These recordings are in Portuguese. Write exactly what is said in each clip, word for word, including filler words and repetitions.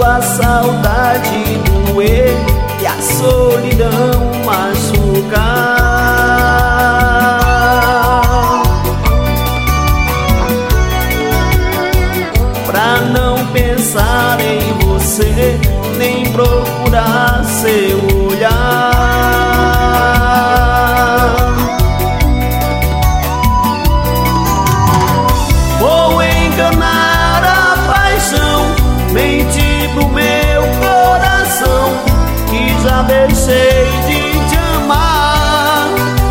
a saudade doer e a solidão machucar. Pra não pensar em você, nem procurar seu olhar. Vou enganar a paixão, mentir pro meu coração que já deixei de te amar.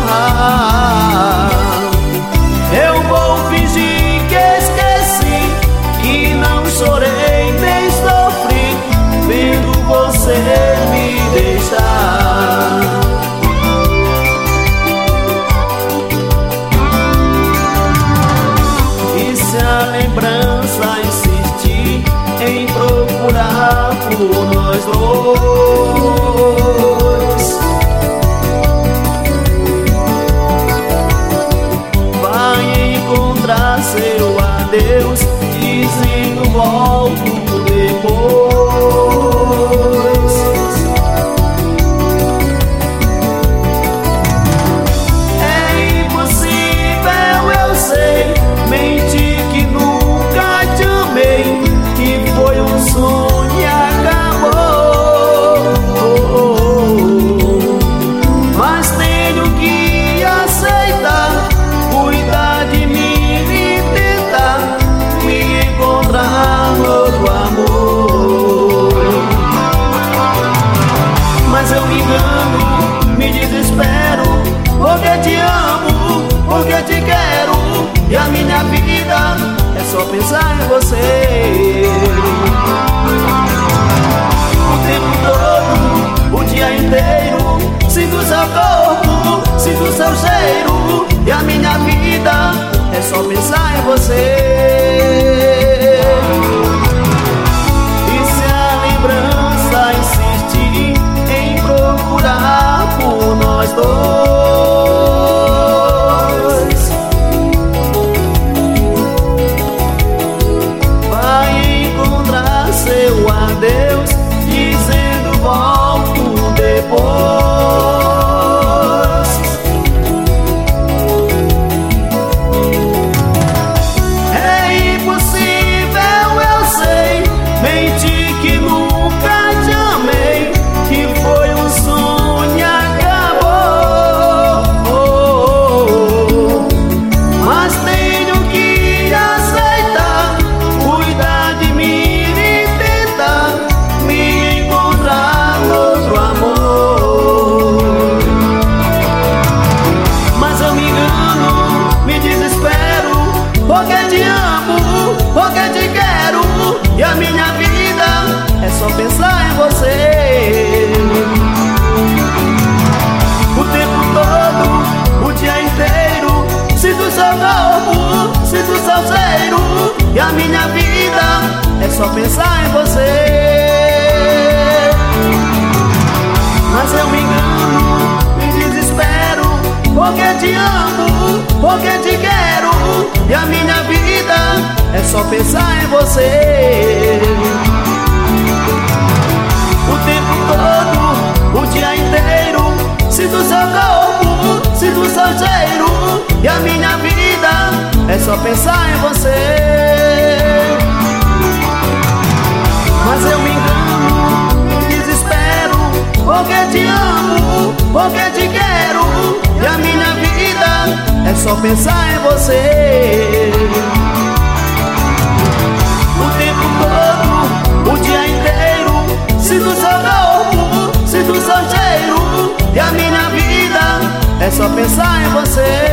Eu vou fingir que esqueci, que não chorei nem sofri vendo você me deixar. E se a lembrança insistir em procurar por nós dois, vai encontrar seu adeus dizendo volto depois. É impossível, eu sei, mentir que nunca te amei, que foi um sonho e acabou. Mas tenho que aceitar, cuidar de mim e tentar me encontrar outro amor. Mas eu me engano, me desespero, porque te amo, porque te quero, e a minha vida é só pensar em você. O tempo todo, o dia inteiro, sinto seu corpo, sinto seu cheiro, e a minha vida é só pensar em você. E se a lembrança insistir em procurar por nós dois, vai encontrar seu adeus dizendo volto depois. É impossível, eu sei, mentir que nunca te amei, que foi um sonho e acabou. Mas tenho que aceitar, cuidar de mim e tentar me encontrar outro amor. Mas eu me engano, me desespero, porque te amo, porque te quero, e a minha vida é só pensar em você. O tempo todo, o dia inteiro, sinto seu corpo, sinto seu cheiro, e a minha vida é só pensar em você. Mas eu me engano, me desespero, porque te amo, porque te quero, e a minha vida é só pensar em você. O tempo todo, o dia inteiro, sinto seu corpo, sinto seu cheiro, e a minha vida é só pensar em você. Mas eu me engano, me desespero, porque te amo, porque te quero, e a minha vida é só pensar em você. O tempo todo, o dia inteiro, sinto seu corpo, sinto seu cheiro, e a minha vida é só pensar em você.